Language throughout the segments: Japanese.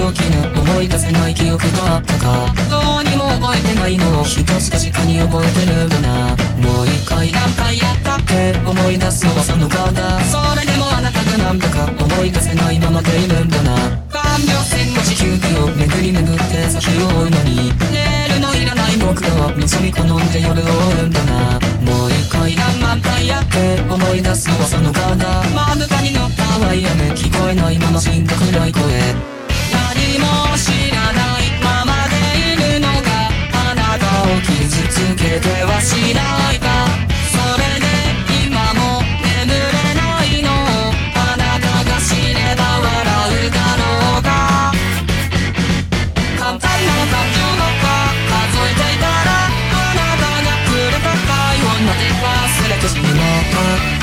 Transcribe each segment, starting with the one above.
大きな思い出せない記憶があったか。どうにも覚えてないのを一つ確かに覚えてるんだな。もう一回何回やったって思い出すのはその顔だ。それでもあなたがなんだか思い出せないままでいるんだな。感情線の地球儀を巡り巡って先を追うのに、レールのいらない僕らは望み好んで夜を追うんだな。もう一回何万回やって思い出すのはその顔だ。まぶたに乗ったワイヤメ聞こえないまま死んだ暗い声。何も知らないままでいるのがあなたを傷つけてはしないか。それで今も眠れないのをあなたが知れば笑うだろうか。簡単な感情が数えていたらあなたがくれた体温まで忘れてしまった。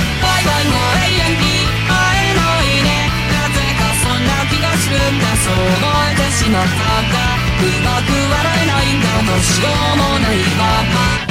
バイバイも永遠に会えないね。なぜかそんな気がするんだ。そう思えてしまったんだ。うまく笑えないんだ。どうしようもないまま。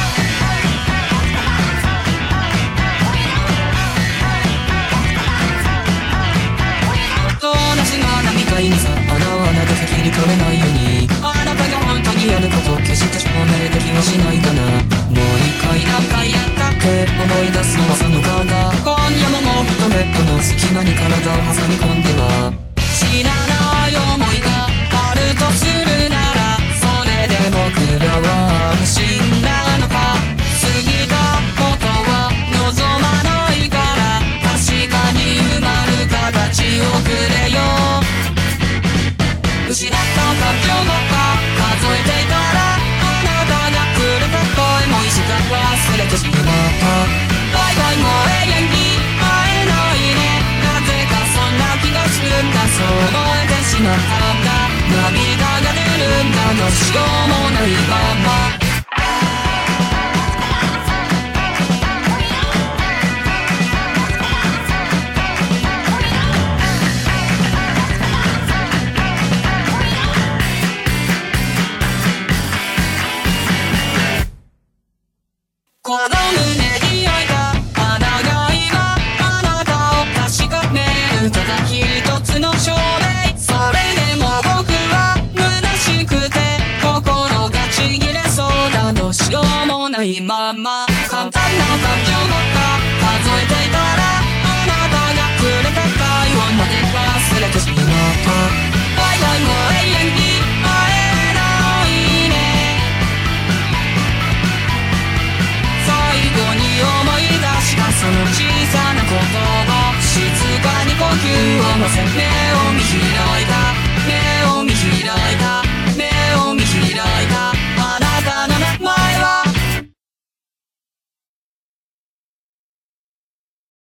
同じが何回にさ穴はなぜか切り取れないように、あなたが本当にやること決して証明できはしないかな。もう一回何回やったって思い出すのはその顔だ。今夜ももっとベッドの隙間に体を挟み込んでは知らない思いがあるとするなら、それで僕らは安心なのか。過ぎたことは望まないから確かに埋まる形をくれよ。失った感情が数えていたらあなたがくれた声もいつか忘れてしまった。バイバイも永遠に会えないね。なぜかそんな気がするんだ。そう思えてしまったんだ。涙が出るんだ。どうしようもないまま。この胸に開いた穴が今あなたを確かめるただ一つの証明。それでも僕は虚しくて心がちぎれそうだ。どうしようもないまま。簡単な感情が数えていたらあなたがくれた体温まで忘れてしまった。バイバイも永遠に会えないね。最後に思い出したその小さな言葉、静かに呼吸を乗せ目を見開いた。